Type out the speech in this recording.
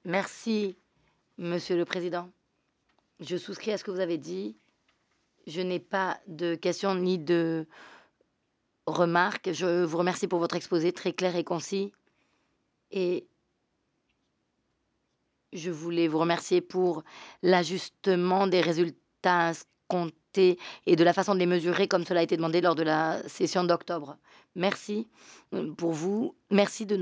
Merci, Monsieur le Président. Je souscris à ce que vous avez dit. Je n'ai pas de questions ni de remarques. Je vous remercie pour votre exposé très clair et concis. Et je voulais vous remercier pour l'ajustement des résultats escomptés et de la façon de les mesurer comme cela a été demandé lors de la session d'octobre. Merci pour vous. Merci de